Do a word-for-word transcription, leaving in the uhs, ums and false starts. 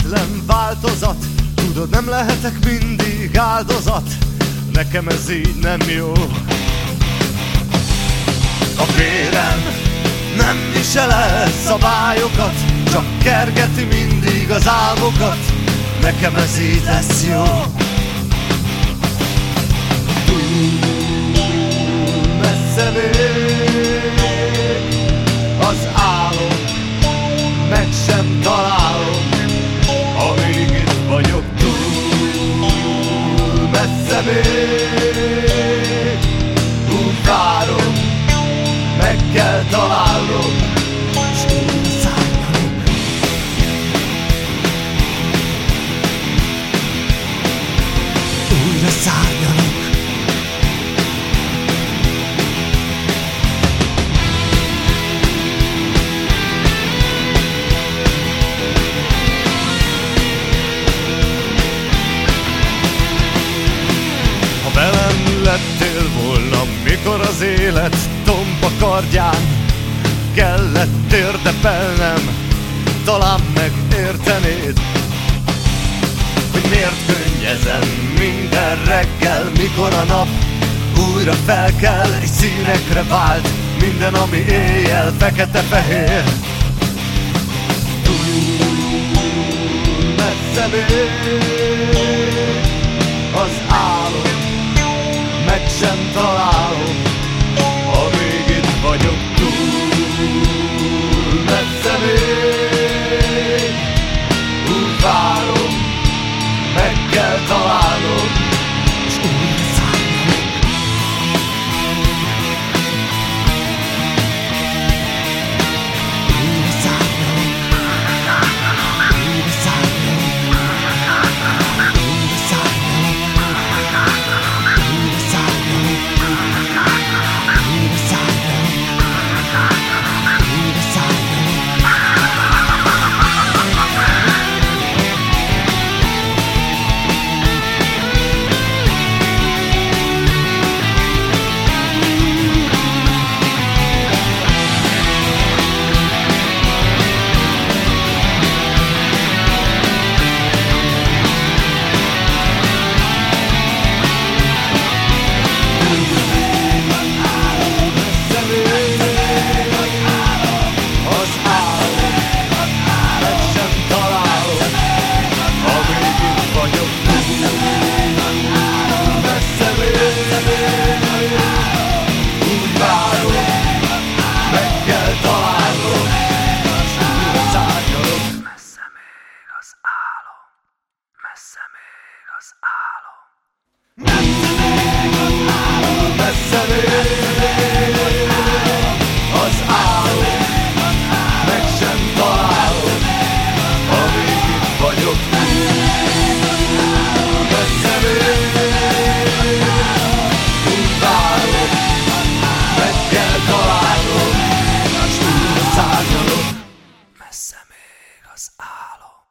egyetlen változat. Tudod, nem lehetek mindig áldozat, nekem ez így nem jó. A vérem nem visel el szabályokat, csak kergeti mindig az álmokat, nekem ez így lesz jó. Túl messze még az álom, meg sem találom, amíg itt vagyok. Túl messze még, úgy várom, meg kell találnom, s újra szárnyalok. Újra szárnyalok. Ha velem lettél volna, mikor az élet tompa kardján kellett térdepelnem, talán megértenéd, hogy miért könnyezem minden reggel, mikor a nap újra felkel, és színekre vált minden, ami éjjel fekete-fehér. Túl messze még az álom, meg sem találom, amíg itt vagyok. Túl messze még, úgy várom, meg kell találnom, és újra szárnyalok. Újra szárnyalok. Újra szárnyalok. Újra szárnyalok. Újra szárnyalok. Újra szárnyalok. Újra szárnyalok. Messze még az álom, messze még az álom, meg sem találom, amíg itt vagyok. Messze még, úgy várom, meg kell találnom, s újra szárnyalok. Messze még az álom.